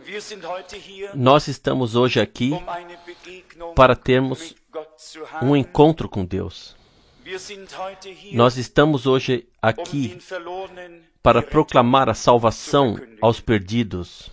Nós estamos hoje aqui para termos um encontro com Deus. Nós estamos hoje aqui para proclamar a salvação aos perdidos.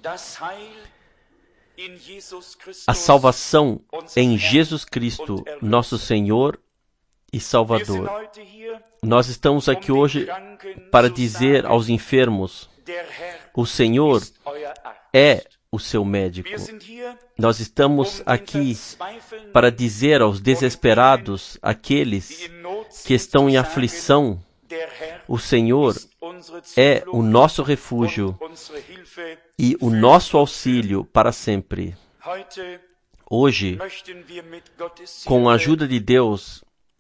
A salvação em Jesus Cristo, nosso Senhor e Salvador. Nós estamos aqui hoje para dizer aos enfermos: o Senhor é o seu médico. Nós estamos aqui para dizer aos desesperados, aqueles que estão em aflição: o Senhor é o nosso refúgio e o nosso auxílio para sempre. Hoje, com a ajuda de Deus,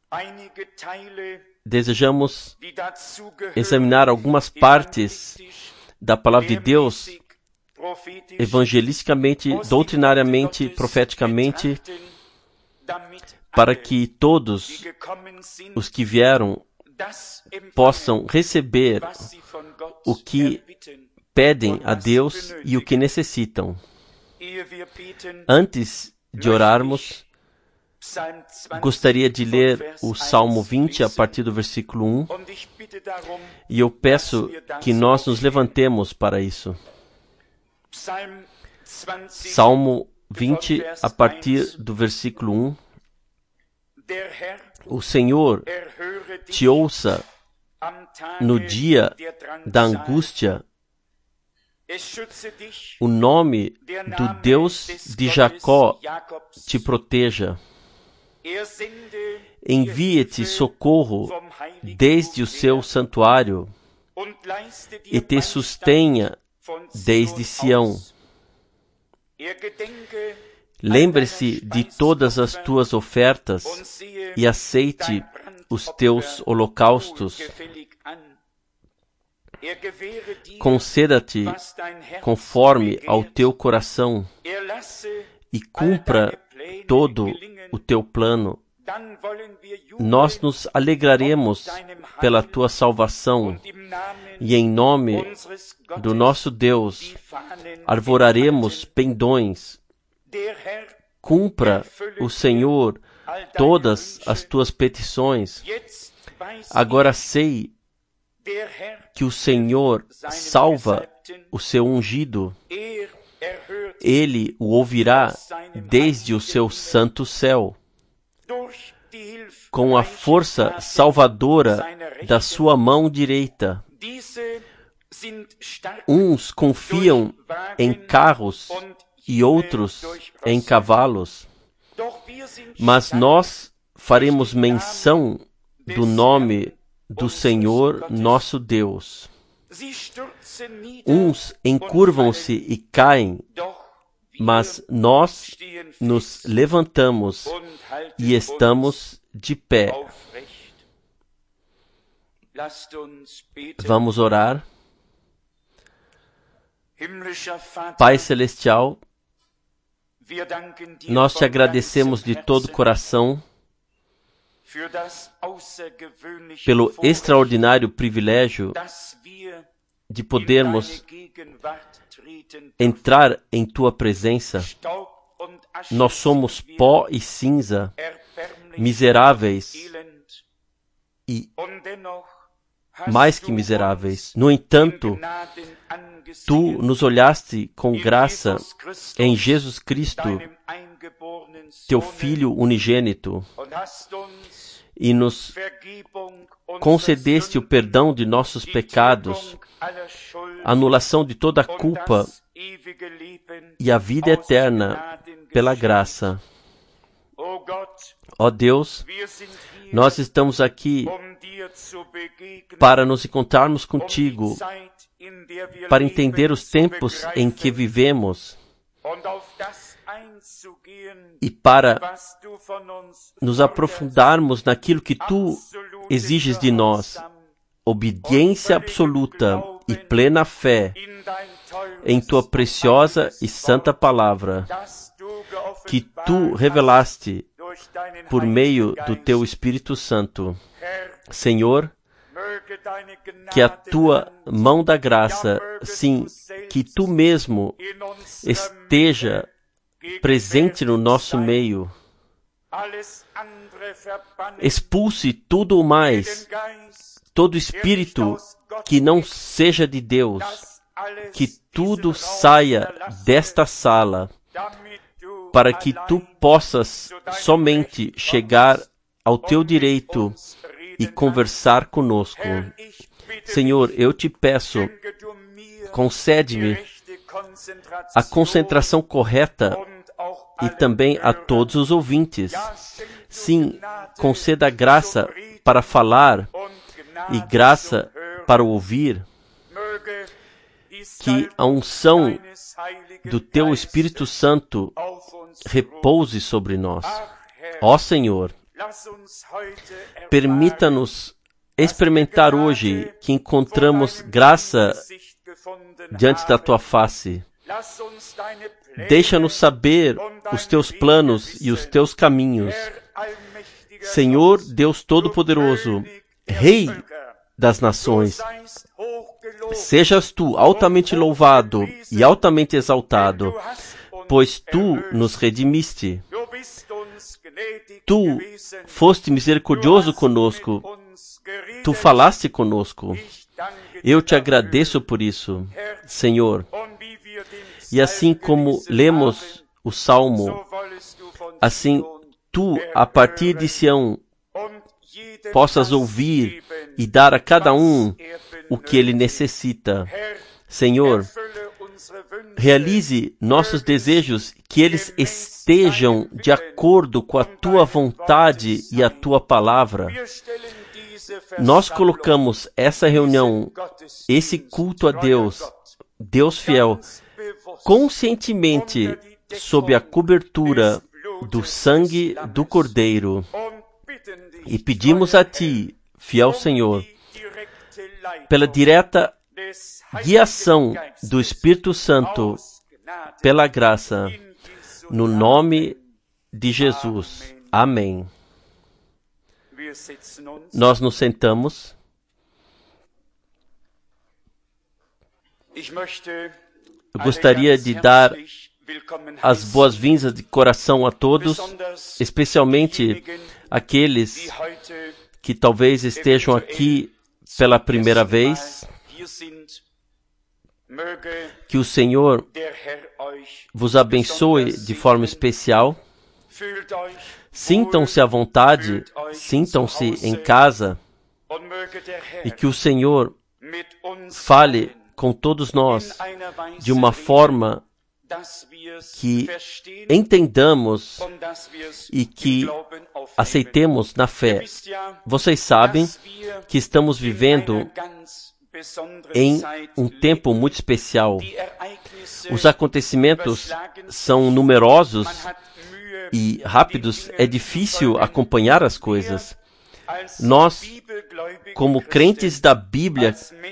desejamos examinar algumas partes da palavra de Deus, evangelisticamente, doutrinariamente, profeticamente, para que todos os que vieram possam receber o que pedem a Deus e o que necessitam. Antes de orarmos, gostaria de ler o Salmo 20 a partir do versículo 1, e eu peço que nós nos levantemos para isso. Salmo 20 a partir do versículo 1. O Senhor te ouça no dia da angústia. O nome do Deus de Jacó te proteja. Envie-te socorro desde o seu santuário e te sustenha desde Sião. Lembre-se de todas as tuas ofertas e aceite os teus holocaustos. Conceda-te conforme ao teu coração e cumpra todo o teu plano. Nós nos alegraremos pela tua salvação e em nome do nosso Deus arvoraremos pendões. Cumpra o Senhor todas as tuas petições. Agora sei que o Senhor salva o seu ungido. Ele o ouvirá desde o seu santo céu. Com a força salvadora da sua mão direita. Uns confiam em carros e outros em cavalos. Mas nós faremos menção do nome do Senhor nosso Deus. Uns encurvam-se e caem, mas nós nos levantamos e estamos de pé. Vamos orar. Pai Celestial, nós te agradecemos de todo o coração pelo extraordinário privilégio de podermos entrar em tua presença. Nós somos pó e cinza, miseráveis e mais que miseráveis. No entanto, tu nos olhaste com graça em Jesus Cristo, teu Filho unigênito, e nos concedeste o perdão de nossos pecados, anulação de toda a culpa e a vida eterna pela graça. Ó Deus, nós estamos aqui para nos encontrarmos contigo, para entender os tempos em que vivemos e para nos aprofundarmos naquilo que tu exiges de nós, obediência absoluta e plena fé em tua preciosa e santa palavra, que tu revelaste por meio do teu Espírito Santo. Senhor, que a tua mão da graça, sim, que tu mesmo esteja presente no nosso meio. Expulse tudo o mais, todo espírito que não seja de Deus, que tudo saia desta sala, para que tu possas somente chegar ao teu direito e conversar conosco. Senhor, eu te peço, concede-me a concentração correta e também a todos os ouvintes. Sim, conceda graça para falar e graça para ouvir. Que a unção do teu Espírito Santo repouse sobre nós. Ó Senhor, permita-nos experimentar hoje que encontramos graça diante da tua face. Deixa-nos saber os teus planos e os teus caminhos. Senhor Deus Todo-Poderoso, Rei das nações, sejas tu altamente louvado e altamente exaltado, pois tu nos redimiste. Tu foste misericordioso conosco, tu falaste conosco. Eu te agradeço por isso, Senhor. E assim como lemos o Salmo, assim tu, a partir de Sião, possas ouvir e dar a cada um o que ele necessita. Senhor, realize nossos desejos, que eles estejam de acordo com a tua vontade e a tua palavra. Nós colocamos essa reunião, esse culto a Deus, Deus fiel, conscientemente sob a cobertura do sangue do Cordeiro. E pedimos a ti, fiel Senhor, pela direta guiação do Espírito Santo, pela graça, no nome de Jesus. Amém. Nós nos sentamos. Eu gostaria de dar as boas-vindas de coração a todos, especialmente aqueles que talvez estejam aqui pela primeira vez. Que o Senhor vos abençoe de forma especial. Sintam-se à vontade, sintam-se em casa, e que o Senhor fale com todos nós de uma forma que entendamos e que aceitemos na fé. Vocês sabem que estamos vivendo em um tempo muito especial. Os acontecimentos são numerosos e rápidos, é difícil acompanhar as coisas. Nós, como crentes da Bíblia,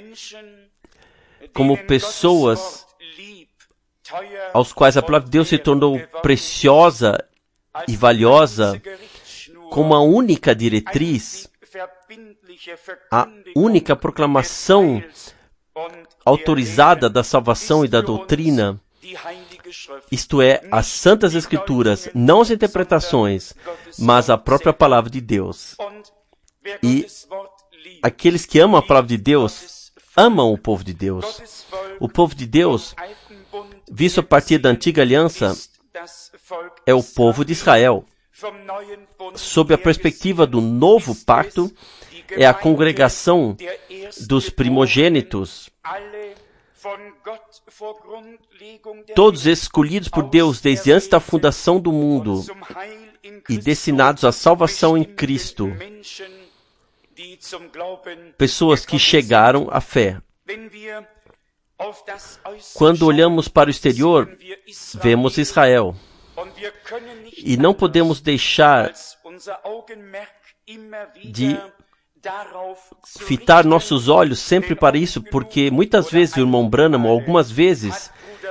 como pessoas aos quais a palavra de Deus se tornou preciosa e valiosa, como a única diretriz, a única proclamação autorizada da salvação e da doutrina, isto é, as Santas Escrituras, não as interpretações, mas a própria palavra de Deus. E aqueles que amam a palavra de Deus, amam o povo de Deus. O povo de Deus, visto a partir da antiga aliança, é o povo de Israel. Sob a perspectiva do novo pacto, é a congregação dos primogênitos, todos escolhidos por Deus desde antes da fundação do mundo e destinados à salvação em Cristo. Pessoas que chegaram à fé. Quando olhamos para o exterior, vemos Israel. E não podemos deixar de fitar nossos olhos sempre para isso, porque muitas vezes o irmão Branham, ou algumas vezes,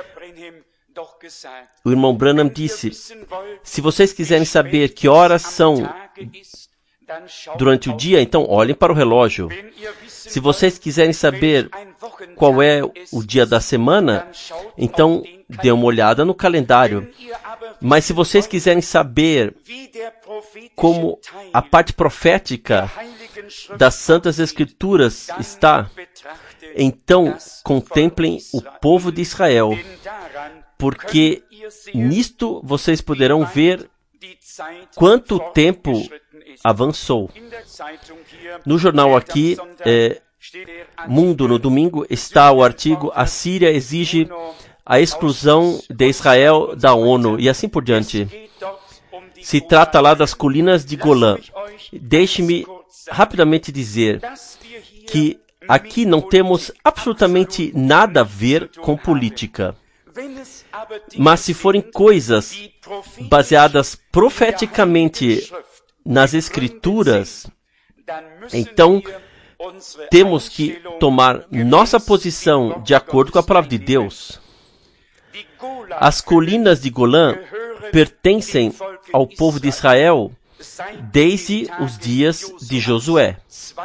o irmão Branham disse: se vocês quiserem saber que horas são durante o dia, então olhem para o relógio. Se vocês quiserem saber qual é o dia da semana, então dê uma olhada no calendário. Mas se vocês quiserem saber como a parte profética das Santas Escrituras está, então contemplem o povo de Israel, porque nisto vocês poderão ver quanto tempo avançou. No jornal aqui, Mundo, no domingo, está o artigo "A Síria exige a exclusão de Israel da ONU", e assim por diante. Se trata lá das colinas de Golã. Deixe-me rapidamente dizer que aqui não temos absolutamente nada a ver com política. Mas se forem coisas baseadas profeticamente nas Escrituras, então temos que tomar nossa posição de acordo com a palavra de Deus. As colinas de Golã pertencem ao povo de Israel desde os dias de Josué.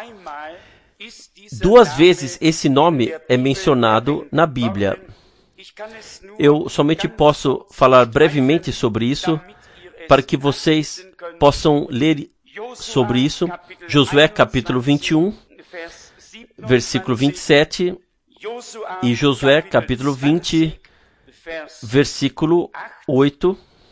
2 vezes esse nome é mencionado na Bíblia. Eu somente posso falar brevemente sobre isso, para que vocês possam ler sobre isso. Josué capítulo 21, versículo 27, e Josué capítulo 20, versículo 8.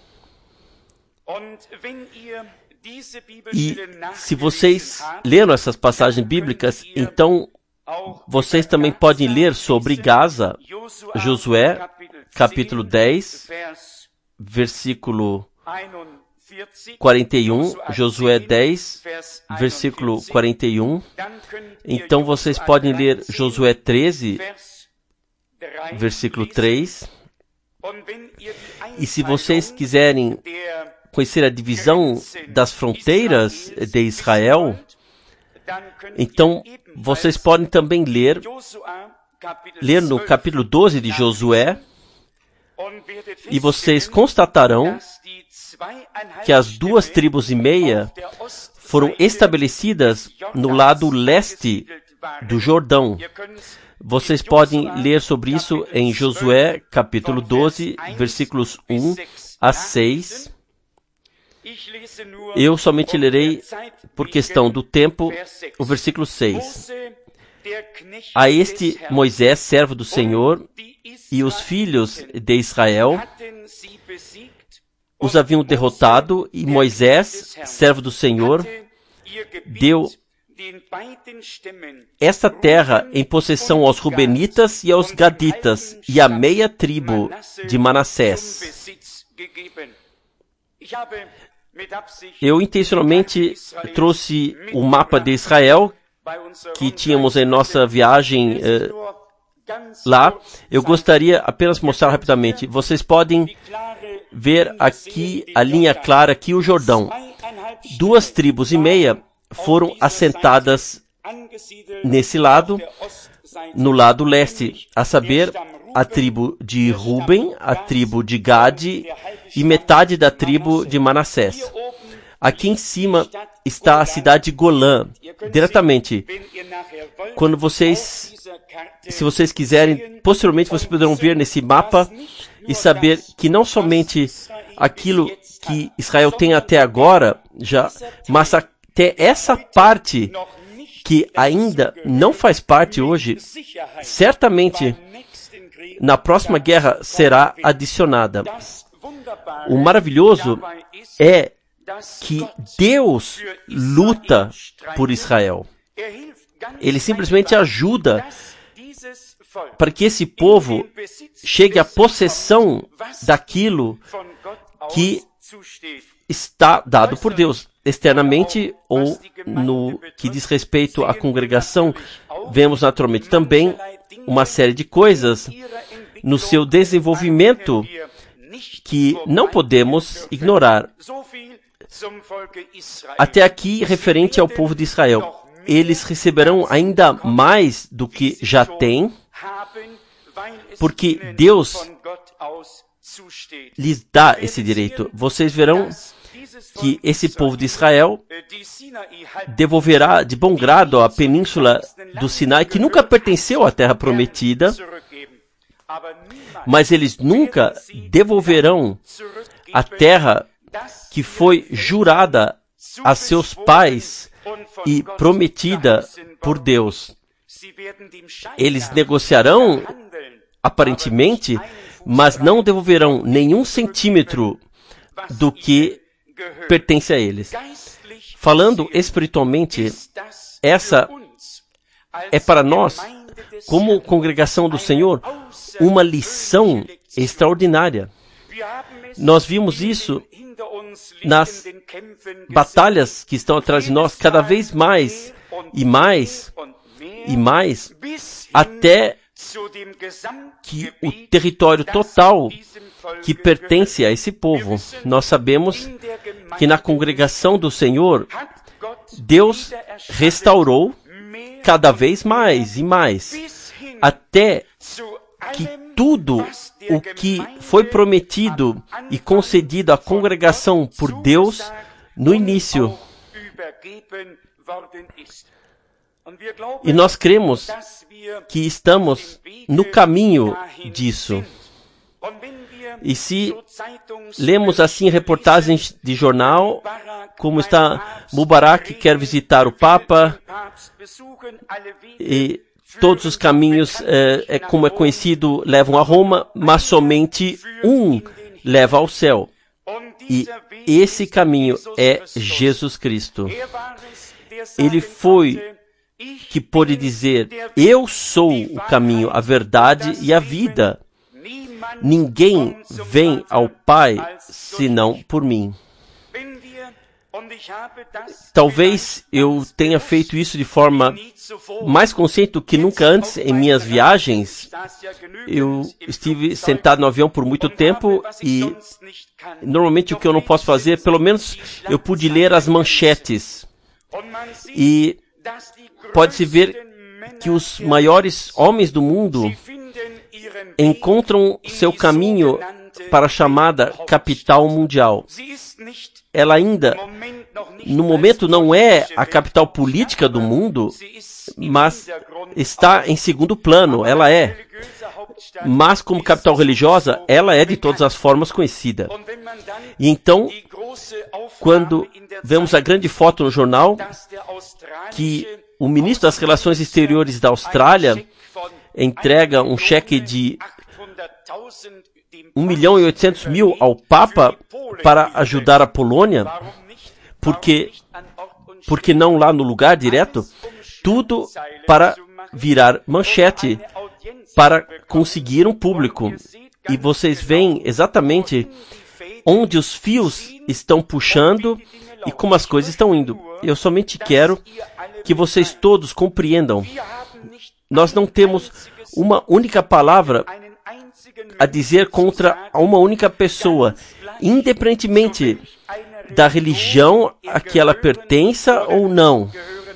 E se vocês leram essas passagens bíblicas, então vocês também podem ler sobre Gaza, Josué capítulo 10, versículo 41, Josué 10, versículo 41. Então vocês podem ler Josué 13, versículo 3. E se vocês quiserem conhecer a divisão das fronteiras de Israel, então vocês podem também ler no capítulo 12 de Josué, e vocês constatarão que as 2 tribos e meia foram estabelecidas no lado leste do Jordão. Vocês podem ler sobre isso em Josué, capítulo 12, versículos 1 a 6. Eu somente lerei, por questão do tempo, o versículo 6. A este Moisés, servo do Senhor, e os filhos de Israel os haviam derrotado, e Moisés, servo do Senhor, deu esta terra em possessão aos Rubenitas e aos Gaditas, e à meia tribo de Manassés. Eu intencionalmente trouxe o mapa de Israel que tínhamos em nossa viagem lá. Eu gostaria apenas de mostrar rapidamente. Vocês podem ver aqui a linha clara, aqui o Jordão. 2 tribos e meia foram assentadas nesse lado, no lado leste, a saber, a tribo de Ruben, a tribo de Gade e metade da tribo de Manassés. Aqui em cima está a cidade de Golã, diretamente. Se vocês quiserem, posteriormente vocês poderão ver nesse mapa e saber que não somente aquilo que Israel tem até agora, mas até essa parte que ainda não faz parte hoje, certamente na próxima guerra será adicionada. O maravilhoso é que Deus luta por Israel. Ele simplesmente ajuda para que esse povo chegue à possessão daquilo que está dado por Deus. Externamente, ou no que diz respeito à congregação, vemos naturalmente também uma série de coisas no seu desenvolvimento que não podemos ignorar. Até aqui, referente ao povo de Israel. Eles receberão ainda mais do que já têm, porque Deus lhes dá esse direito. Vocês verão que esse povo de Israel devolverá de bom grado a península do Sinai, que nunca pertenceu à terra prometida, mas eles nunca devolverão a terra que foi jurada a seus pais e prometida por Deus. Eles negociarão, aparentemente, mas não devolverão nenhum centímetro do que pertence a eles. Falando espiritualmente, essa é para nós, como congregação do Senhor, uma lição extraordinária. Nós vimos isso nas batalhas que estão atrás de nós, cada vez mais e mais e mais, até que o território total que pertence a esse povo. Nós sabemos que na congregação do Senhor, Deus restaurou cada vez mais e mais, até que tudo o que foi prometido e concedido à congregação por Deus no início. E nós cremos que estamos no caminho disso. E se lemos assim reportagens de jornal, como está Mubarak quer visitar o Papa, e todos os caminhos, como é conhecido, levam a Roma, mas somente um leva ao céu. E esse caminho é Jesus Cristo. Ele foi que pôde dizer: eu sou o caminho, a verdade e a vida. Ninguém vem ao Pai senão por mim. Talvez eu tenha feito isso de forma mais consciente do que nunca antes em minhas viagens. Eu estive sentado no avião por muito tempo e normalmente o que eu não posso fazer, pelo menos eu pude ler as manchetes. E pode-se ver que os maiores homens do mundo encontram seu caminho para a chamada capital mundial. Ela ainda, no momento, não é a capital política do mundo, mas está em segundo plano, ela é. Mas como capital religiosa, ela é de todas as formas conhecida. E então, quando vemos a grande foto no jornal, que o ministro das Relações Exteriores da Austrália entrega um cheque de 1.800.000 ao Papa para ajudar a Polônia, porque não lá no lugar direto, tudo para virar manchete, para conseguir um público. E vocês veem exatamente onde os fios estão puxando e como as coisas estão indo. Eu somente quero que vocês todos compreendam. Nós não temos uma única palavra a dizer contra uma única pessoa, independentemente da religião a que ela pertença ou não.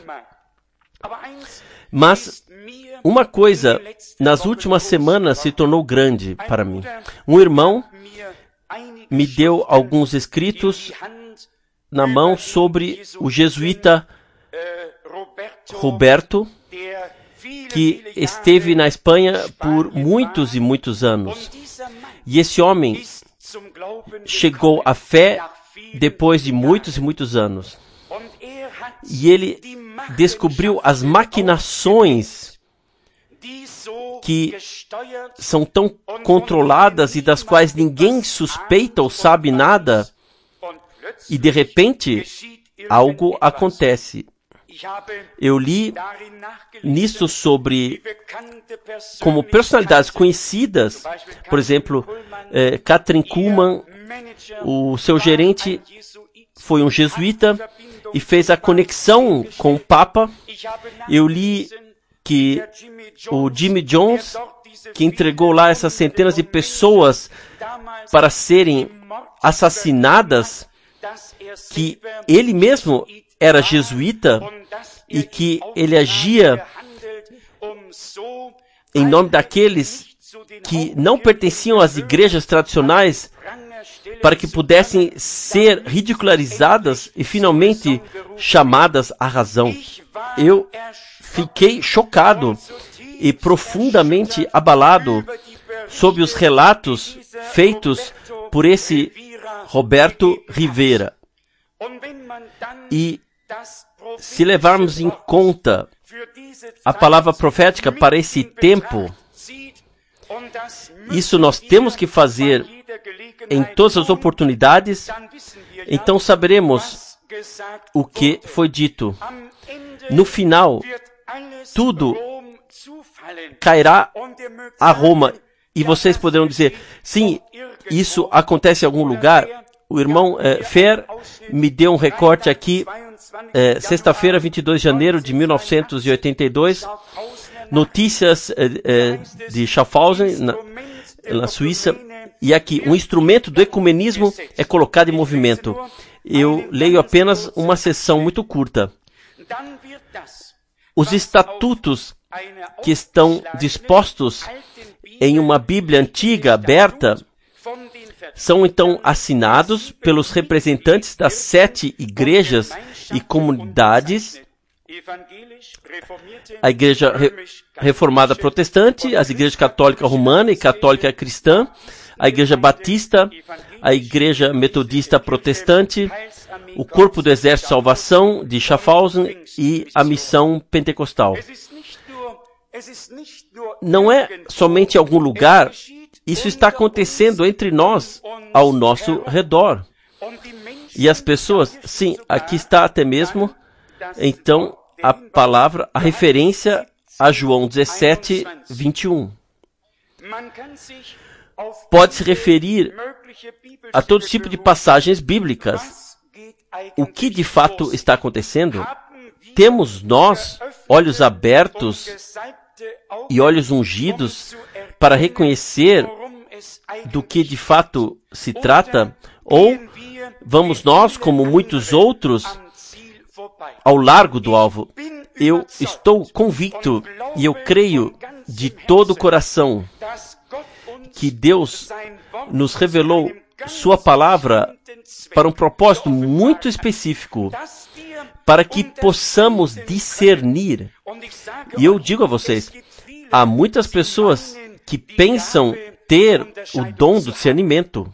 Mas uma coisa nas últimas semanas se tornou grande para mim. Um irmão me deu alguns escritos na mão sobre o jesuíta Roberto, que esteve na Espanha por muitos e muitos anos. E esse homem chegou à fé depois de muitos e muitos anos. E ele descobriu as maquinações que são tão controladas e das quais ninguém suspeita ou sabe nada. E de repente, algo acontece. Eu li nisso sobre como personalidades conhecidas, por exemplo, Kathryn Kuhlman, o seu gerente foi um jesuíta e fez a conexão com o Papa. Eu li que o Jimmy Jones, que entregou lá essas centenas de pessoas para serem assassinadas, que ele mesmo era jesuíta e que ele agia em nome daqueles que não pertenciam às igrejas tradicionais para que pudessem ser ridicularizadas e finalmente chamadas à razão. Eu fiquei chocado e profundamente abalado sob os relatos feitos por esse Roberto Rivera. E se levarmos em conta a palavra profética para esse tempo, isso nós temos que fazer em todas as oportunidades, então saberemos o que foi dito. No final, tudo cairá a Roma. E vocês poderão dizer, sim, isso acontece em algum lugar. O irmão Fer me deu um recorte aqui, sexta-feira, 22 de janeiro de 1982, notícias de Schaffhausen, na Suíça, e aqui, um instrumento do ecumenismo é colocado em movimento. Eu leio apenas uma seção muito curta. Os estatutos que estão dispostos em uma Bíblia antiga, aberta, são então assinados pelos representantes das 7 igrejas e comunidades, a Igreja Reformada Protestante, as Igrejas Católica Romana e Católica Cristã, a Igreja Batista, a Igreja Metodista Protestante, o Corpo do Exército de Salvação de Schaffhausen e a Missão Pentecostal. Não é somente em algum lugar, isso está acontecendo entre nós, ao nosso redor. E as pessoas, sim, aqui está até mesmo, então, a palavra, a referência a João 17, 21. Pode se referir a todo tipo de passagens bíblicas. O que de fato está acontecendo? Temos nós olhos abertos e olhos ungidos para reconhecer do que de fato se trata? Ou vamos nós, como muitos outros, ao largo do alvo? Eu estou convicto e eu creio de todo o coração que Deus nos revelou sua palavra para um propósito muito específico, para que possamos discernir. E eu digo a vocês, há muitas pessoas que pensam ter o dom do discernimento.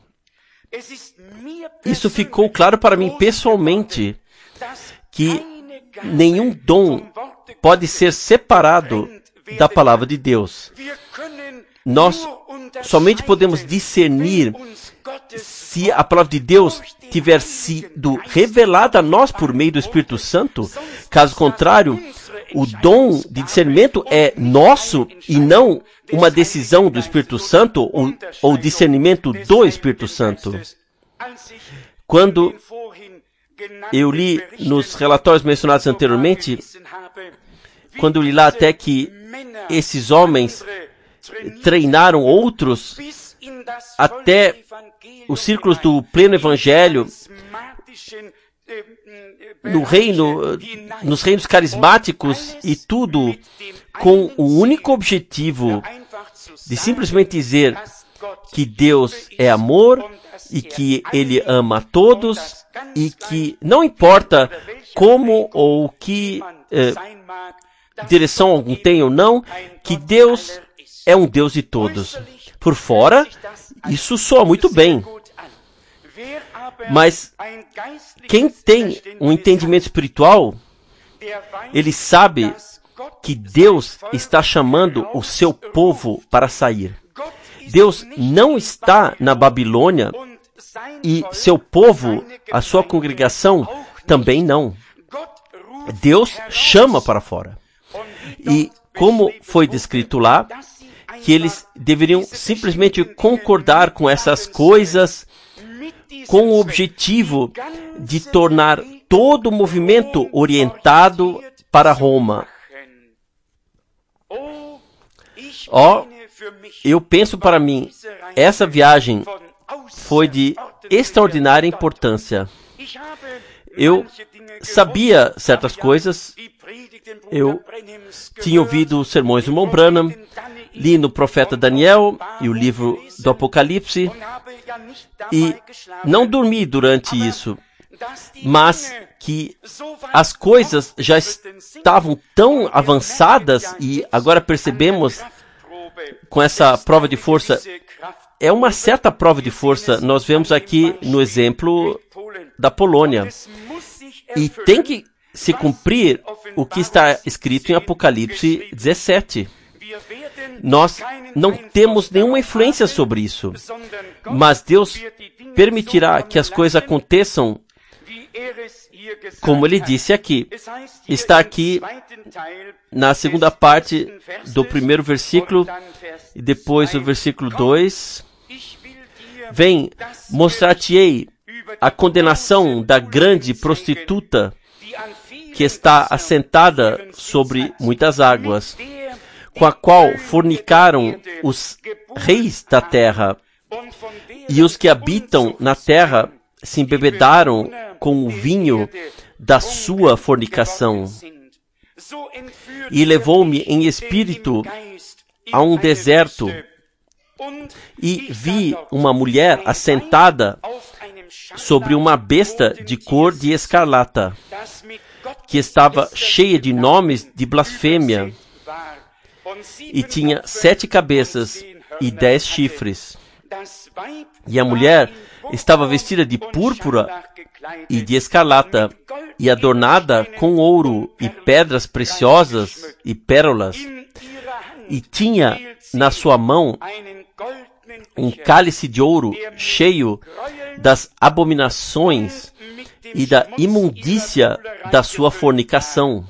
Isso ficou claro para mim pessoalmente, que nenhum dom pode ser separado da palavra de Deus. Nós somente podemos discernir se a palavra de Deus tiver sido revelada a nós por meio do Espírito Santo. Caso contrário, o dom de discernimento é nosso e não uma decisão do Espírito Santo ou discernimento do Espírito Santo. Quando eu li nos relatórios mencionados anteriormente, quando eu li lá até que esses homens treinaram outros até os círculos do pleno evangelho, nos reinos carismáticos e tudo com o único objetivo de simplesmente dizer que Deus é amor e que Ele ama a todos e que não importa como ou que direção algum tem ou não, que Deus é um Deus de todos. Por fora, isso soa muito bem. Mas quem tem um entendimento espiritual, ele sabe que Deus está chamando o seu povo para sair. Deus não está na Babilônia e seu povo, a sua congregação, também não. Deus chama para fora. E como foi descrito lá, que eles deveriam simplesmente concordar com essas coisas, com o objetivo de tornar todo o movimento orientado para Roma. Eu penso para mim, essa viagem foi de extraordinária importância. Eu sabia certas coisas, eu tinha ouvido os sermões do irmão Branham, li no profeta Daniel e o livro do Apocalipse e não dormi durante isso, mas que as coisas já estavam tão avançadas e agora percebemos com essa prova de força, é uma certa prova de força, nós vemos aqui no exemplo da Polônia. E tem que se cumprir o que está escrito em Apocalipse 17. Nós não temos nenhuma influência sobre isso, mas Deus permitirá que as coisas aconteçam como ele disse aqui. Está aqui na segunda parte do primeiro versículo e depois o versículo 2. Vem, mostrar-te-ei a condenação da grande prostituta que está assentada sobre muitas águas, com a qual fornicaram os reis da terra, e os que habitam na terra se embebedaram com o vinho da sua fornicação. E levou-me em espírito a um deserto, e vi uma mulher assentada sobre uma besta de cor de escarlata, que estava cheia de nomes de blasfêmia, e tinha 7 cabeças e 10 chifres. E a mulher estava vestida de púrpura e de escarlata, e adornada com ouro e pedras preciosas e pérolas, e tinha na sua mão um cálice de ouro cheio das abominações e da imundícia da sua fornicação.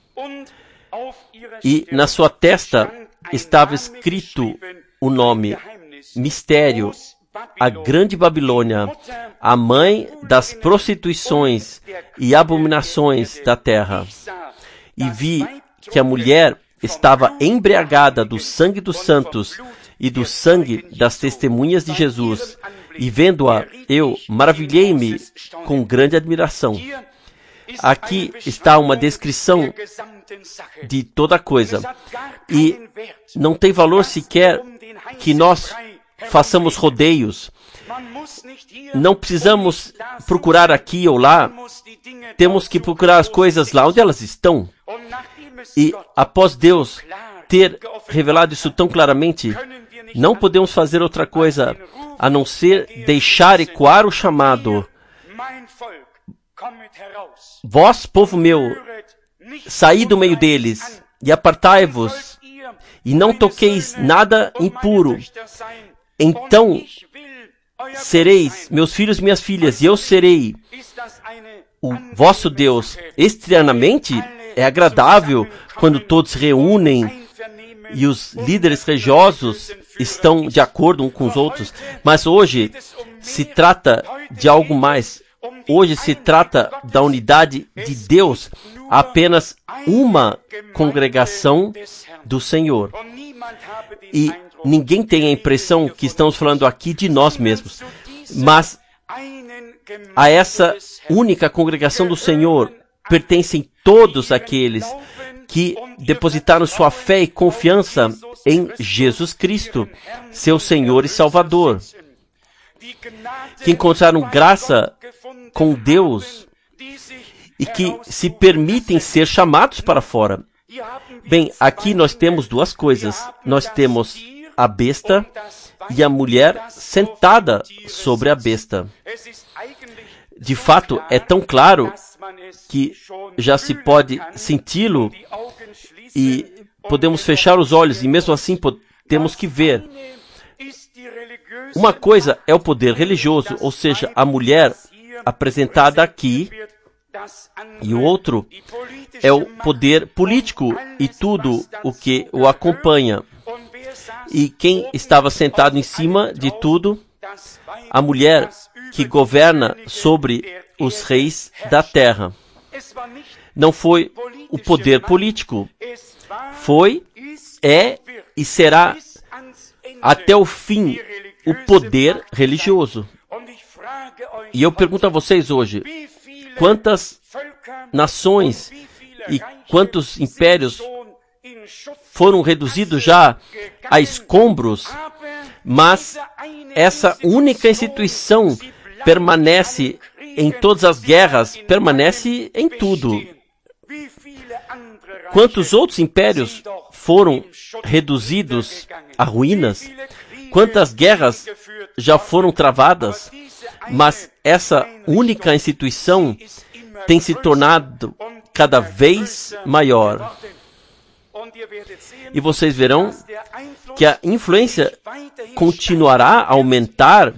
E na sua testa estava escrito o nome: Mistério, a Grande Babilônia, a mãe das prostituições e abominações da terra. E vi que a mulher estava embriagada do sangue dos santos e do sangue das testemunhas de Jesus. E vendo-a, eu maravilhei-me com grande admiração. Aqui está uma descrição de toda a coisa. E não tem valor sequer que nós façamos rodeios. Não precisamos procurar aqui ou lá. Temos que procurar as coisas lá onde elas estão. E após Deus ter revelado isso tão claramente, não podemos fazer outra coisa a não ser deixar ecoar o chamado: vós, povo meu, saí do meio deles e apartai-vos, e não toqueis nada impuro. Então sereis meus filhos e minhas filhas, e eu serei o vosso Deus. Externamente é agradável quando todos se reúnem e os líderes religiosos estão de acordo uns com os outros, mas hoje se trata de algo mais. Hoje se trata da unidade de Deus, apenas uma congregação do Senhor. E ninguém tem a impressão que estamos falando aqui de nós mesmos, mas a essa única congregação do Senhor pertencem todos aqueles que depositaram sua fé e confiança em Jesus Cristo, seu Senhor e Salvador, que encontraram graça com Deus e que se permitem ser chamados para fora. Bem, aqui nós temos duas coisas. Nós temos a besta e a mulher sentada sobre a besta. De fato, é tão claro que já se pode senti-lo e podemos fechar os olhos e mesmo assim temos que ver. Uma coisa é o poder religioso, ou seja, a mulher apresentada aqui, e o outro é o poder político e tudo o que o acompanha. E quem estava sentado em cima de tudo? A mulher que governa sobre os reis da terra. Não foi o poder político. Foi, é e será até o fim o poder religioso. E eu pergunto a vocês hoje, quantas nações e quantos impérios foram reduzidos já a escombros, mas essa única instituição permanece em todas as guerras, permanece em tudo. Quantos outros impérios foram reduzidos a ruínas? Quantas guerras já foram travadas? Mas essa única instituição tem se tornado cada vez maior. E vocês verão que a influência continuará a aumentar,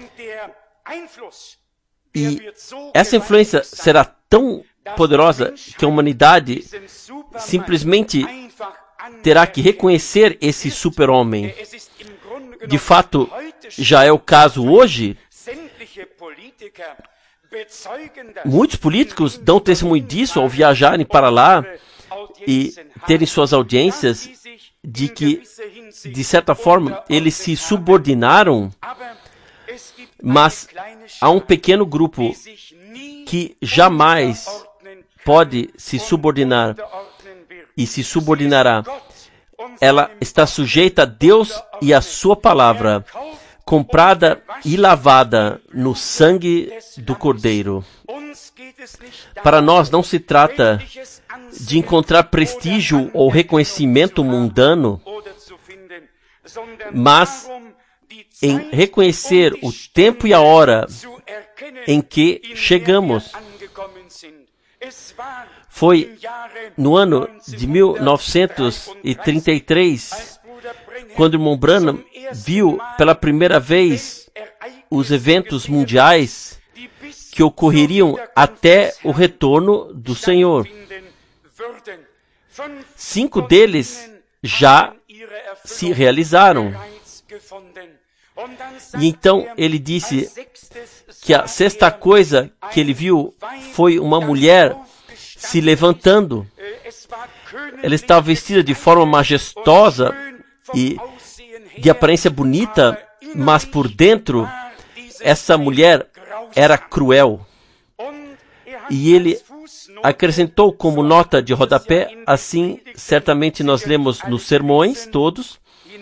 e essa influência será tão poderosa que a humanidade simplesmente terá que reconhecer esse super-homem. De fato, já é o caso hoje. Muitos políticos dão testemunho disso ao viajarem para lá e terem suas audiências, de que, de certa forma, eles se subordinaram, mas há um pequeno grupo que jamais pode se subordinar e se subordinará. Ela está sujeita a Deus e a sua palavra, comprada e lavada no sangue do Cordeiro. Para nós não se trata de encontrar prestígio ou reconhecimento mundano, mas em reconhecer o tempo e a hora em que chegamos. Foi no ano de 1933, quando o irmão Branham viu pela primeira vez os eventos mundiais que ocorreriam até o retorno do Senhor. 5 deles já se realizaram. E então ele disse que a 6ª coisa que ele viu foi uma mulher se levantando. Ela estava vestida de forma majestosa e de aparência bonita, mas por dentro essa mulher era cruel. E ele acrescentou como nota de rodapé, assim certamente nós lemos nos sermões todos,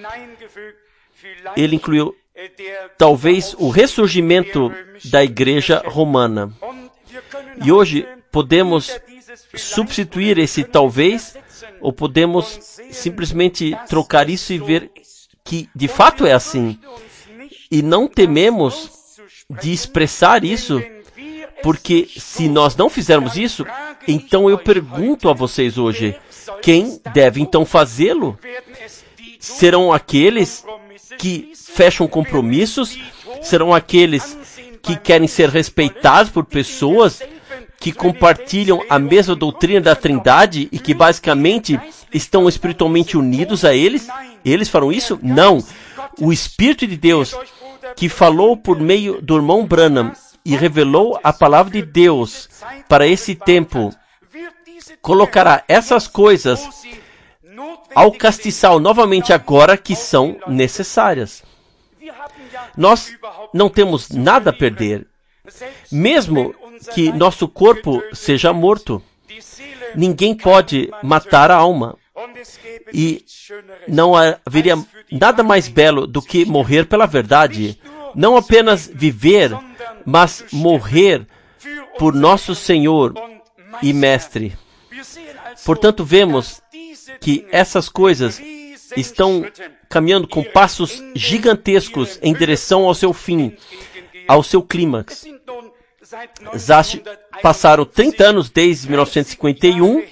ele incluiu talvez o ressurgimento da igreja romana. E hoje podemos substituir esse talvez, ou podemos simplesmente trocar isso e ver que de fato é assim. E não tememos de expressar isso, porque se nós não fizermos isso, então eu pergunto a vocês hoje, quem deve então fazê-lo? Serão aqueles que fecham compromissos? Serão aqueles que querem ser respeitados por pessoas que compartilham a mesma doutrina da Trindade e que basicamente estão espiritualmente unidos a eles? Eles farão isso? Não. O Espírito de Deus, que falou por meio do irmão Branham e revelou a palavra de Deus para esse tempo, colocará essas coisas ao castiçal novamente agora que são necessárias. Nós não temos nada a perder. Mesmo que nosso corpo seja morto, ninguém pode matar a alma. E não haveria nada mais belo do que morrer pela verdade. Não apenas viver, mas morrer por nosso Senhor e Mestre. Portanto, vemos que essas coisas estão caminhando com passos gigantescos em direção ao seu fim, ao seu clímax. Já passaram 30 anos desde 1951,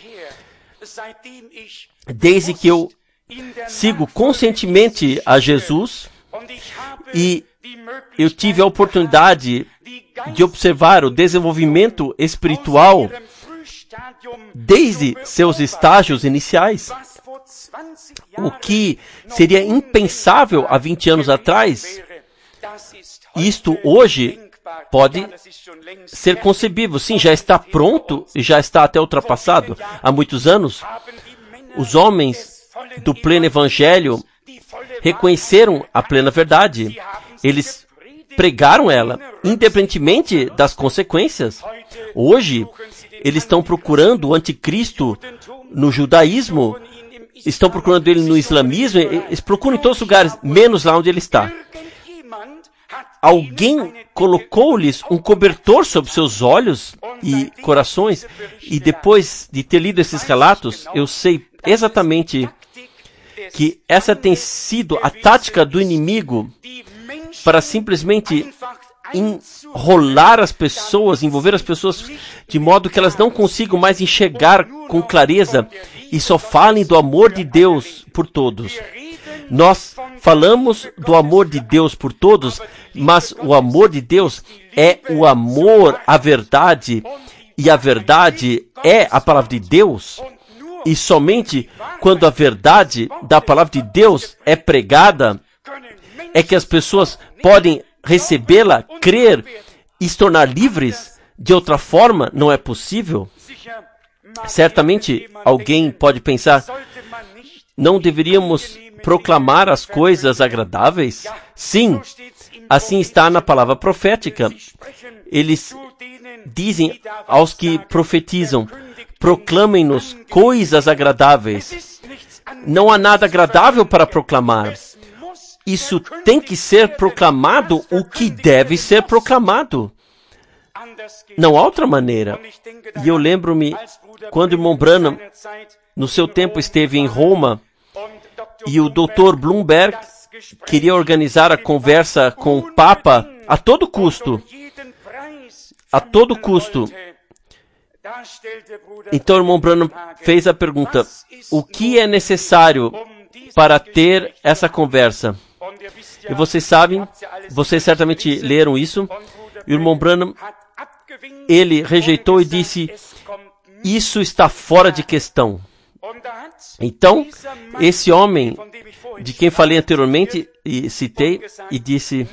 desde que eu sigo conscientemente a Jesus, e eu tive a oportunidade de observar o desenvolvimento espiritual desde seus estágios iniciais. O que seria impensável há 20 anos atrás, isto hoje pode ser concebível. Sim, já está pronto e já está até ultrapassado. Há muitos anos, os homens do pleno evangelho reconheceram a plena verdade. Eles pregaram ela, independentemente das consequências. Hoje, eles estão procurando o anticristo no judaísmo estão procurando ele no islamismo, eles procuram em todos os lugares, menos lá onde ele está. Alguém colocou-lhes um cobertor sobre seus olhos e corações, e depois de ter lido esses relatos, eu sei exatamente que essa tem sido a tática do inimigo para simplesmente enrolar as pessoas, envolver as pessoas de modo que elas não consigam mais enxergar com clareza e só falem do amor de Deus por todos. Nós falamos do amor de Deus por todos, mas o amor de Deus é o amor à verdade, e a verdade é a palavra de Deus. E somente quando a verdade da palavra de Deus é pregada, é que as pessoas podem recebê-la, crer e se tornar livres. De outra forma, não é possível. Certamente, alguém pode pensar, não deveríamos proclamar as coisas agradáveis? Sim, assim está na palavra profética. Eles dizem aos que profetizam, proclamem-nos coisas agradáveis. Não há nada agradável para proclamar. Isso tem que ser proclamado o que deve ser proclamado. Não há outra maneira. E eu lembro-me, quando o irmão Branham, no seu tempo, esteve em Roma, e o Dr. Bloomberg queria organizar a conversa com o Papa a todo custo. A todo custo. Então o irmão Branham fez a pergunta, o que é necessário para ter essa conversa? E vocês sabem, vocês certamente leram isso, e o irmão Branham, ele rejeitou e disse, isso está fora de questão. Então, esse homem, de quem falei anteriormente, e citei, e disse,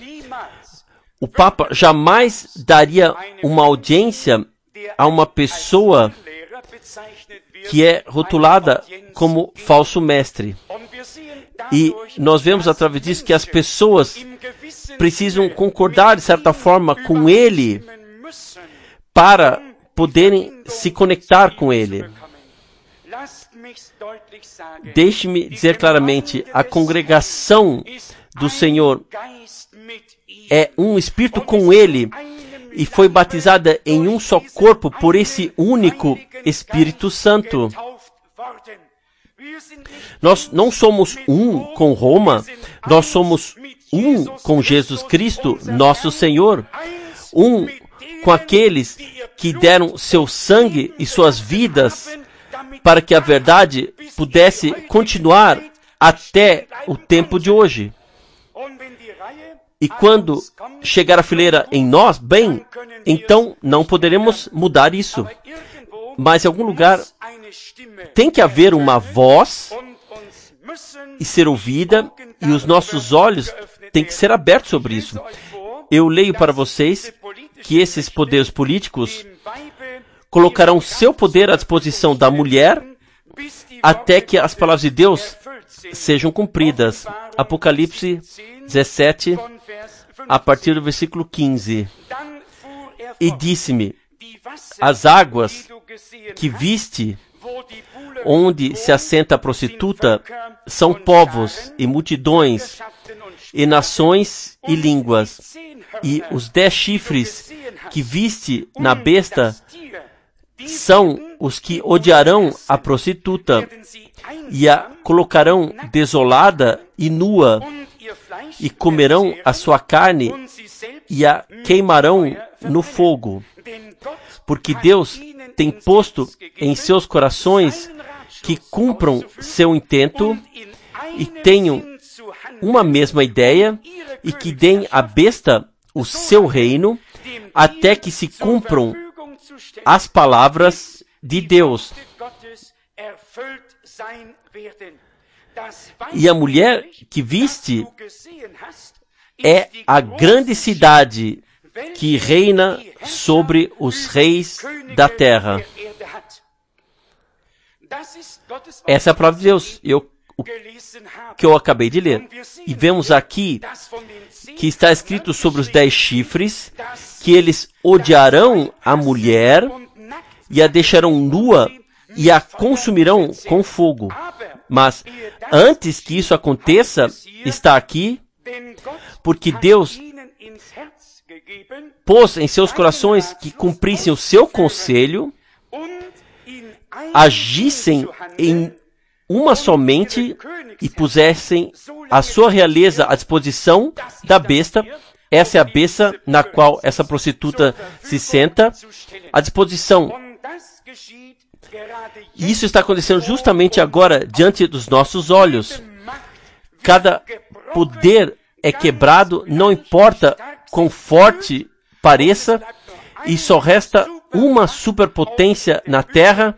o Papa jamais daria uma audiência a uma pessoa que é rotulada como falso mestre. E nós vemos através disso que as pessoas precisam concordar, de certa forma, com ele para poderem se conectar com ele. Deixe-me dizer claramente, a congregação do Senhor é um espírito com ele e foi batizada em um só corpo por esse único Espírito Santo. Nós não somos um com Roma, nós somos um com Jesus Cristo, nosso Senhor, um com aqueles que deram seu sangue e suas vidas para que a verdade pudesse continuar até o tempo de hoje. E quando chegar a fileira em nós, bem, então não poderemos mudar isso. Mas em algum lugar tem que haver uma voz e ser ouvida, e os nossos olhos têm que ser abertos sobre isso. Eu leio para vocês que esses poderes políticos colocarão seu poder à disposição da mulher até que as palavras de Deus sejam cumpridas. Apocalipse 17, a partir do versículo 15. E disse-me, as águas que viste, onde se assenta a prostituta, são povos e multidões, e nações e línguas. E os 10 chifres que viste na besta são os que odiarão a prostituta, e a colocarão desolada e nua, e comerão a sua carne, e a queimarão no fogo. Porque Deus tem posto em seus corações que cumpram seu intento e tenham uma mesma ideia e que deem à besta o seu reino até que se cumpram as palavras de Deus. E a mulher que viste é a grande cidade que reina sobre os reis da terra. Essa é a palavra de Deus, o que eu acabei de ler. E vemos aqui que está escrito sobre os 10 chifres, que eles odiarão a mulher e a deixarão nua e a consumirão com fogo. Mas antes que isso aconteça, está aqui, porque Deus pôs em seus corações que cumprissem o seu conselho, agissem em uma somente e pusessem a sua realeza à disposição da besta. Essa é a besta na qual essa prostituta se senta, à disposição. E isso está acontecendo justamente agora, diante dos nossos olhos. Cada poder é quebrado, não importa quão forte pareça, e só resta uma superpotência na terra,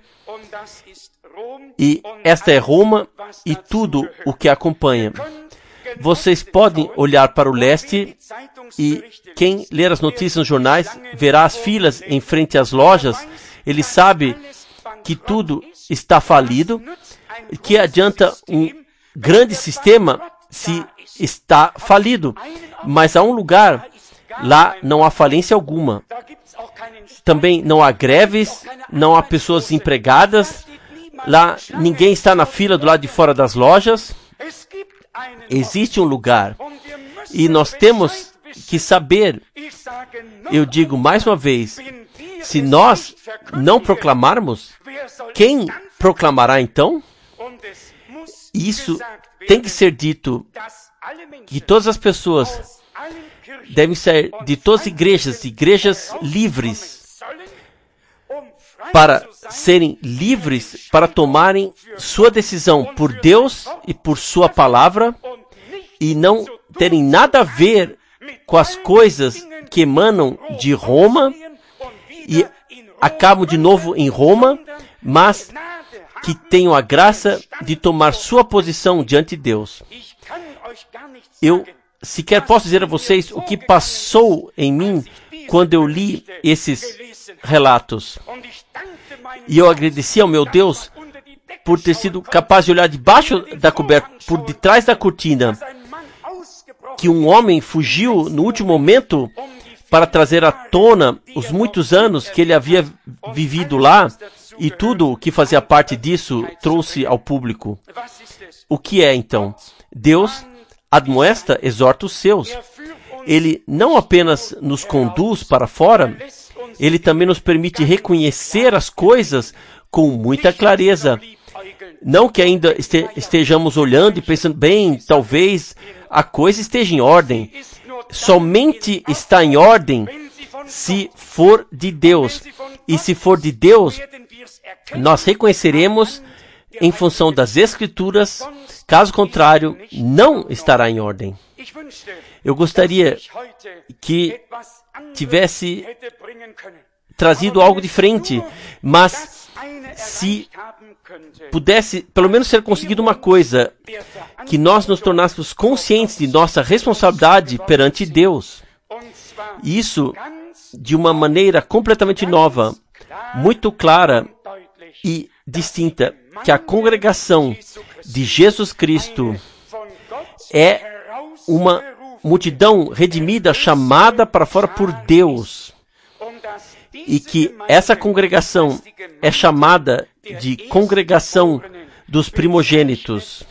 e esta é Roma e tudo o que a acompanha. Vocês podem olhar para o leste e quem ler as notícias nos jornais verá as filas em frente às lojas. Ele sabe que tudo está falido. Que adianta um grande sistema se está falido? Mas há um lugar, lá não há falência alguma. Também não há greves, não há pessoas desempregadas. Lá ninguém está na fila do lado de fora das lojas. Existe um lugar. E nós temos que saber, eu digo mais uma vez, se nós não proclamarmos, quem proclamará então? Isso tem que ser dito, que todas as pessoas devem sair de todas as igrejas livres, para serem livres, para tomarem sua decisão por Deus e por sua palavra, e não terem nada a ver com as coisas que emanam de Roma e acabam de novo em Roma, mas que tenham a graça de tomar sua posição diante de Deus. Eu sequer posso dizer a vocês o que passou em mim quando eu li esses relatos. E eu agradeci ao meu Deus por ter sido capaz de olhar debaixo da coberta, por detrás da cortina, que um homem fugiu no último momento para trazer à tona os muitos anos que ele havia vivido lá, e tudo o que fazia parte disso trouxe ao público. O que é então? Deus admoesta, exorta os seus. Ele não apenas nos conduz para fora, ele também nos permite reconhecer as coisas com muita clareza. Não que ainda estejamos olhando e pensando, bem, talvez a coisa esteja em ordem. Somente está em ordem se for de Deus. E se for de Deus, nós reconheceremos em função das Escrituras. Caso contrário, não estará em ordem. Eu gostaria que tivesse trazido algo diferente, mas se pudesse pelo menos ser conseguido uma coisa, que nós nos tornássemos conscientes de nossa responsabilidade perante Deus. Isso de uma maneira completamente nova, muito clara e distinta, que a congregação de Jesus Cristo é uma multidão redimida, chamada para fora por Deus, e que essa congregação é chamada de congregação dos primogênitos.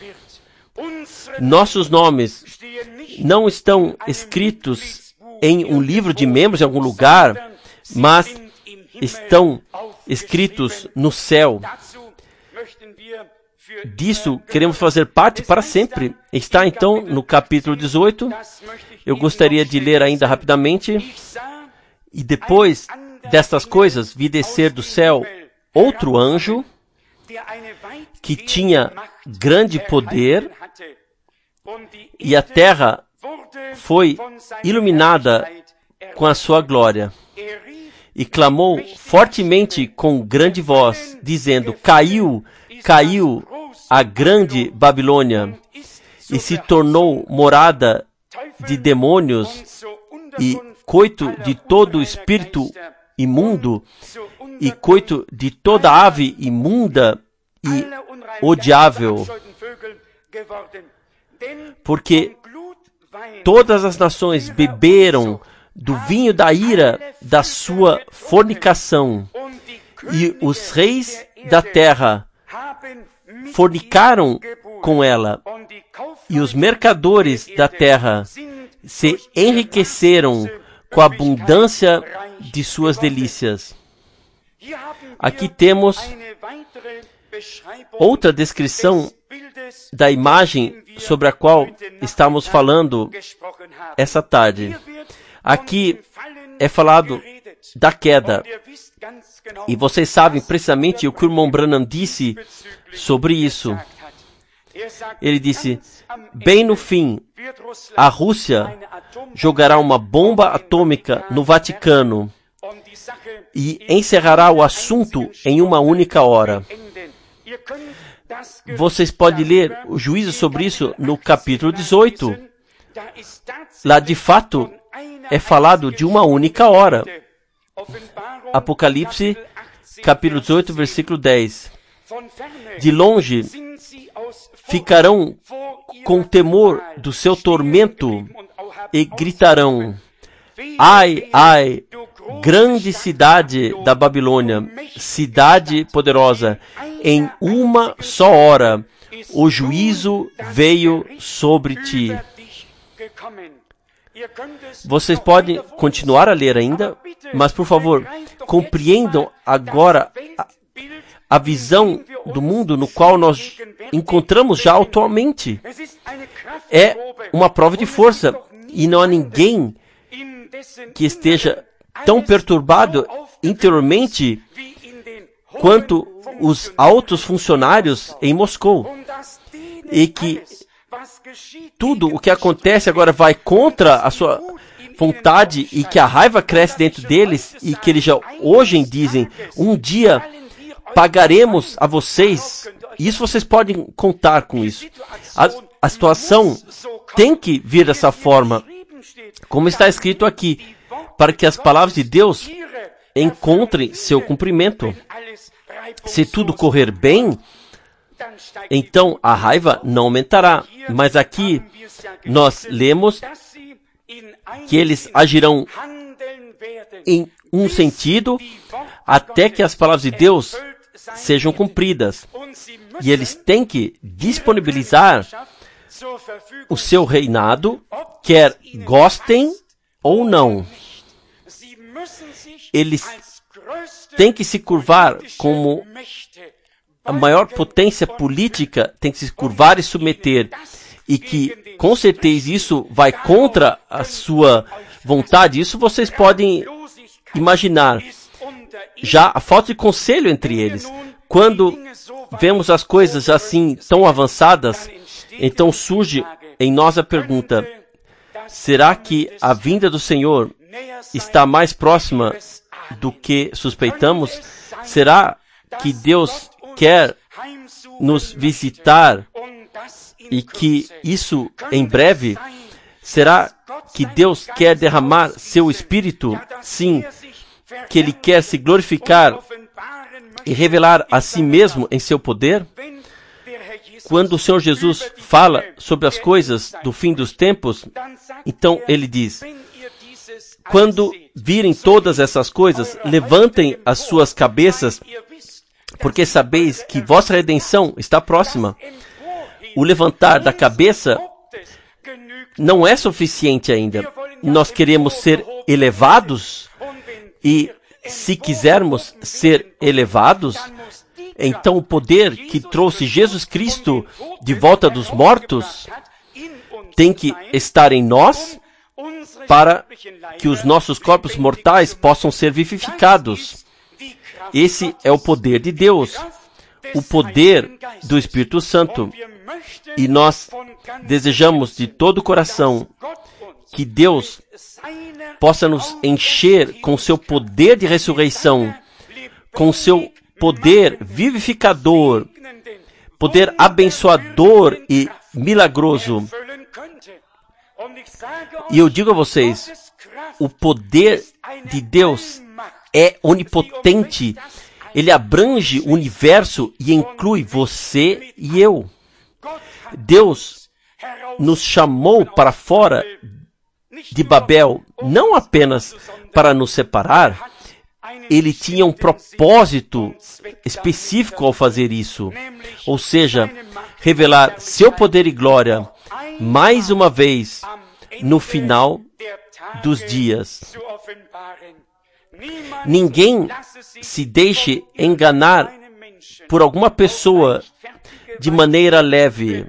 Nossos nomes não estão escritos em um livro de membros em algum lugar, mas estão escritos no céu. Disso queremos fazer parte para sempre. Está então no capítulo 18. Eu gostaria de ler ainda rapidamente. E depois destas coisas, vi descer do céu outro anjo que tinha grande poder, e a terra foi iluminada com a sua glória. E clamou fortemente com grande voz, dizendo: Caiu, caiu a grande Babilônia, e se tornou morada de demônios e coito de todo espírito imundo, e coito de toda ave imunda e odiável. Porque todas as nações beberam do vinho da ira da sua fornicação, e os reis da terra fornicaram com ela, e os mercadores da terra se enriqueceram com a abundância de suas delícias. Aqui temos outra descrição da imagem sobre a qual estamos falando essa tarde. Aqui é falado da queda. E vocês sabem precisamente o que o irmão Branham disse sobre isso. Ele disse, bem no fim, a Rússia jogará uma bomba atômica no Vaticano e encerrará o assunto em uma única hora. Vocês podem ler o juízo sobre isso no capítulo 18. Lá, de fato, é falado de uma única hora. Apocalipse, capítulo 18, versículo 10. De longe, ficarão com temor do seu tormento e gritarão, ai, ai, grande cidade da Babilônia, cidade poderosa, em uma só hora o juízo veio sobre ti. Vocês podem continuar a ler ainda, mas por favor, compreendam agora a visão do mundo no qual nós encontramos já atualmente. É uma prova de força, e não há ninguém que esteja tão perturbado interiormente quanto os altos funcionários em Moscou. E que tudo o que acontece agora vai contra a sua vontade, e que a raiva cresce dentro deles, e que eles já hoje dizem, um dia pagaremos a vocês. Isso vocês podem contar com isso. A situação tem que vir dessa forma, como está escrito aqui, para que as palavras de Deus encontrem seu cumprimento. Se tudo correr bem, então a raiva não aumentará. Mas aqui nós lemos que eles agirão em um sentido até que as palavras de Deus sejam cumpridas. E eles têm que disponibilizar o seu reinado, quer gostem ou não. Eles têm que se curvar como a maior potência política, tem que se curvar e submeter. E que, com certeza, isso vai contra a sua vontade. Isso vocês podem imaginar. Já a falta de conselho entre eles. Quando vemos as coisas assim tão avançadas, então surge em nós a pergunta, será que a vinda do Senhor está mais próxima do que suspeitamos? Será que Deus quer nos visitar e que isso em breve? Será que Deus quer derramar seu Espírito? Sim, que Ele quer se glorificar e revelar a si mesmo em seu poder? Quando o Senhor Jesus fala sobre as coisas do fim dos tempos, então Ele diz, quando virem todas essas coisas, levantem as suas cabeças, porque sabeis que vossa redenção está próxima. O levantar da cabeça não é suficiente ainda. Nós queremos ser elevados, e se quisermos ser elevados, então o poder que trouxe Jesus Cristo de volta dos mortos tem que estar em nós para que os nossos corpos mortais possam ser vivificados. Esse é o poder de Deus, o poder do Espírito Santo. E nós desejamos de todo o coração que Deus possa nos encher com seu poder de ressurreição, com seu poder vivificador, poder abençoador e milagroso. E eu digo a vocês, o poder de Deus é onipotente. Ele abrange o universo e inclui você e eu. Deus nos chamou para fora de Babel, não apenas para nos separar. ele tinha um propósito específico ao fazer isso, ou seja, revelar seu poder e glória mais uma vez no final dos dias. Ninguém se deixe enganar por alguma pessoa de maneira leve.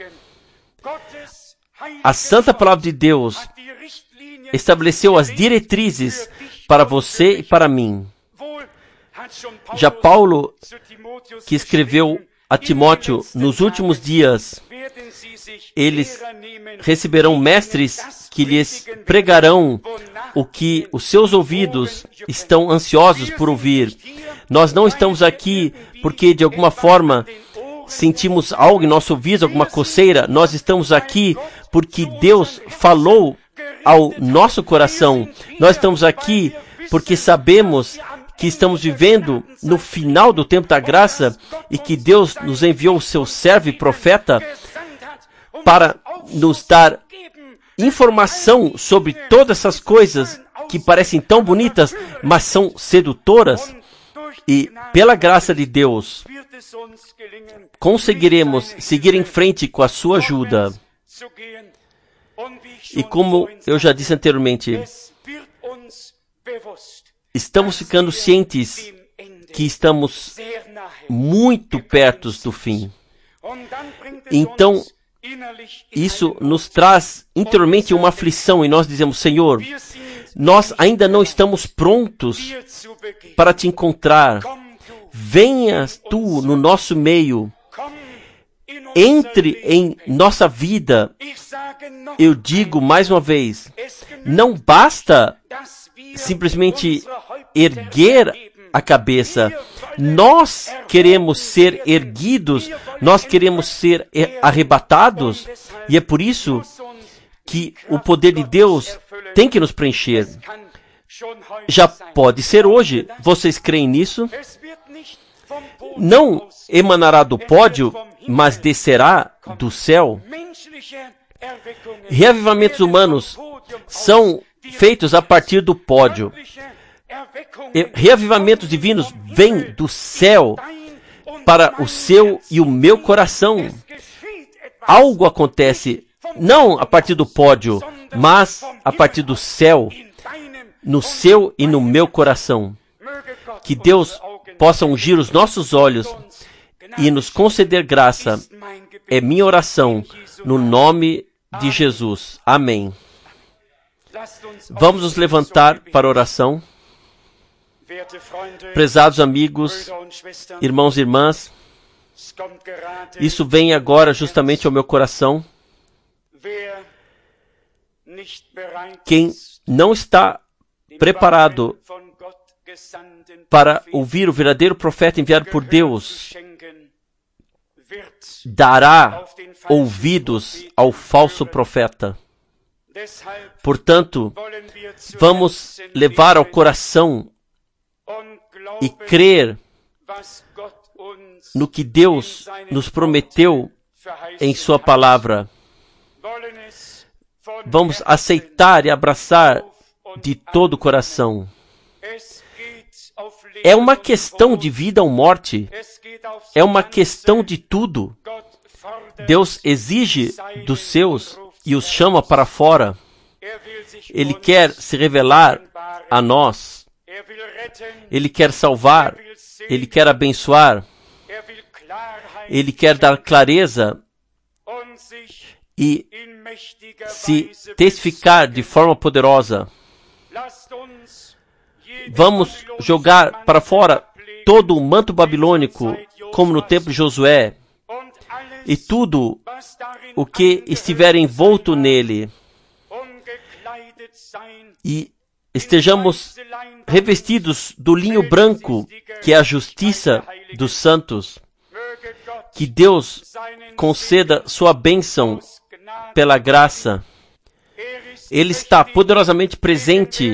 A Santa Palavra de Deus estabeleceu as diretrizes para você e para mim. Já Paulo, que escreveu a Timóteo, nos últimos dias, eles receberão mestres que lhes pregarão o que os seus ouvidos estão ansiosos por ouvir. Nós não estamos aqui porque, de alguma forma, sentimos algo em nosso ouvido, alguma coceira. Nós estamos aqui porque Deus falou ao nosso coração. Nós estamos aqui porque sabemos que estamos vivendo no final do tempo da graça e que Deus nos enviou o seu servo e profeta para nos dar informação sobre todas essas coisas que parecem tão bonitas, mas são sedutoras. E pela graça de Deus, conseguiremos seguir em frente com a sua ajuda. E como eu já disse anteriormente, estamos ficando cientes que estamos muito perto do fim. Então, isso nos traz interiormente uma aflição e nós dizemos: Senhor, nós ainda não estamos prontos para te encontrar. Venhas tu no nosso meio. Entre em nossa vida. Eu digo mais uma vez, não basta simplesmente erguer a cabeça. Nós queremos ser erguidos, nós queremos ser arrebatados, e é por isso que o poder de Deus tem que nos preencher. Já pode ser hoje. Vocês creem nisso? Não emanará do pódio, mas descerá do céu. Reavivamentos humanos são feitos a partir do pódio. Reavivamentos divinos vêm do céu para o seu e o meu coração. Algo acontece, não a partir do pódio, mas a partir do céu, no seu e no meu coração. Que Deus possa ungir os nossos olhos e nos conceder graça. É minha oração, no nome de Jesus. Amém. Vamos nos levantar para a oração. Prezados amigos, irmãos e irmãs, isso vem agora justamente ao meu coração. Quem não está preparado para ouvir o verdadeiro profeta enviado por Deus, dará ouvidos ao falso profeta. Portanto, vamos levar ao coração e crer no que Deus nos prometeu em sua palavra. Vamos aceitar e abraçar de todo o coração. É uma questão de vida ou morte. É uma questão de tudo. Deus exige dos seus e os chama para fora. Ele quer se revelar a nós. Ele quer salvar. Ele quer abençoar. Ele quer dar clareza e se testificar de forma poderosa. Vamos jogar para fora todo o manto babilônico, como no tempo de Josué, e tudo o que estiver envolto nele, e estejamos revestidos do linho branco, que é a justiça dos santos. Que Deus conceda sua bênção pela graça. Ele está poderosamente presente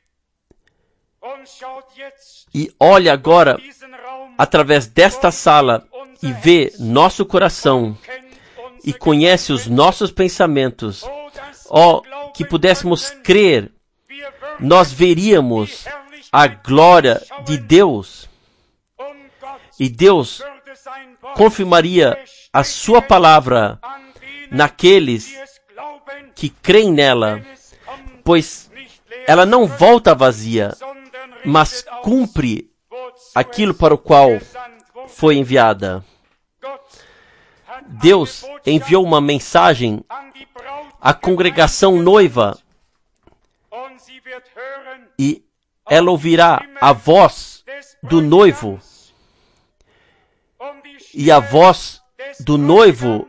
e olha agora através desta sala e vê nosso coração e conhece os nossos pensamentos. Oh, que pudéssemos crer, nós veríamos a glória de Deus, e Deus confirmaria a sua palavra naqueles que creem nela, pois ela não volta vazia, mas cumpre aquilo para o qual foi enviada. Deus enviou uma mensagem à congregação noiva, e ela ouvirá a voz do noivo, e a voz do noivo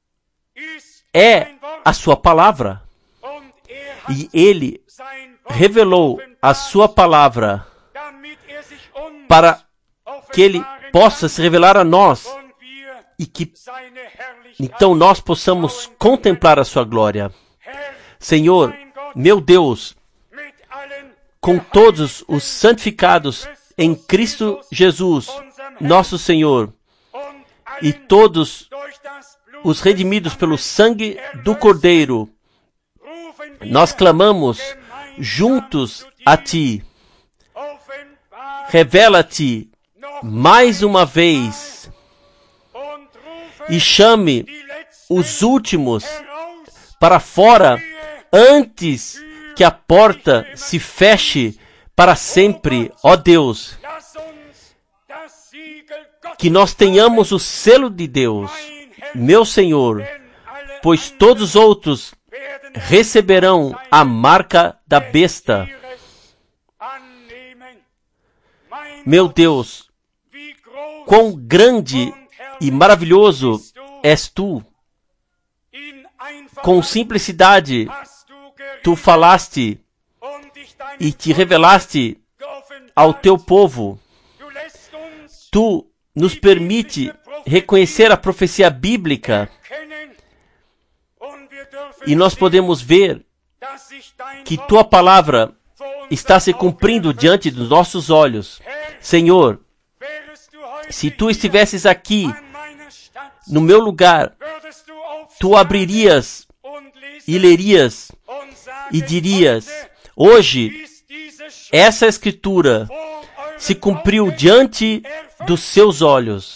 é a sua palavra, e ele revelou a sua palavra para que ele possa se revelar a nós, e que então nós possamos contemplar a sua glória. Senhor, meu Deus, com todos os santificados em Cristo Jesus, nosso Senhor, e todos os redimidos pelo sangue do Cordeiro, nós clamamos juntos a Ti. Revela-te mais uma vez e chame os últimos para fora antes que a porta se feche para sempre, ó Deus. Que nós tenhamos o selo de Deus, meu Senhor, pois todos os outros receberão a marca da besta. Meu Deus, quão grande e maravilhoso és Tu. Com simplicidade, Tu falaste e te revelaste ao Teu povo. Tu nos permite reconhecer a profecia bíblica, e nós podemos ver que Tua palavra está se cumprindo diante dos nossos olhos. Senhor, se Tu estivesses aqui no meu lugar, Tu abririas e lerias e dirias: hoje essa escritura se cumpriu diante dos seus olhos.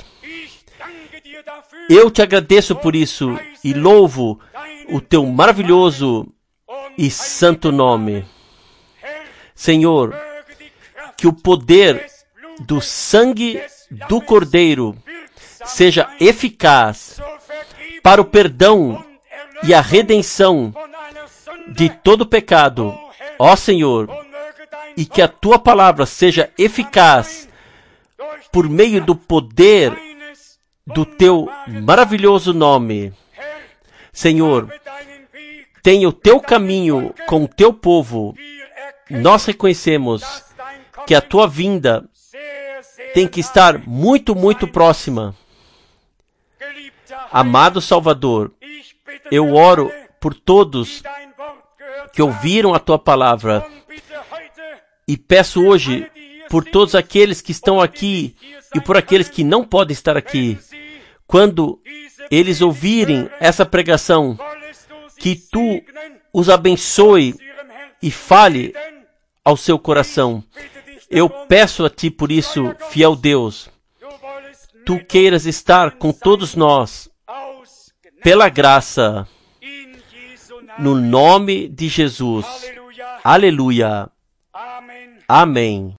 Eu te agradeço por isso e louvo o Teu maravilhoso e santo nome. Senhor, que o poder do sangue do Cordeiro seja eficaz para o perdão e a redenção de todo pecado, ó Senhor, e que a Tua palavra seja eficaz por meio do poder do Teu maravilhoso nome. Senhor, tenha o Teu caminho com o Teu povo. Nós reconhecemos que a Tua vinda tem que estar muito, muito próxima. Amado Salvador, eu oro por todos que ouviram a Tua palavra, e peço hoje por todos aqueles que estão aqui e por aqueles que não podem estar aqui. Quando eles ouvirem essa pregação, que Tu os abençoe e fale ao seu coração. Eu peço a Ti por isso, fiel Deus. Tu queiras estar com todos nós, pela graça, no nome de Jesus. Aleluia. Amém.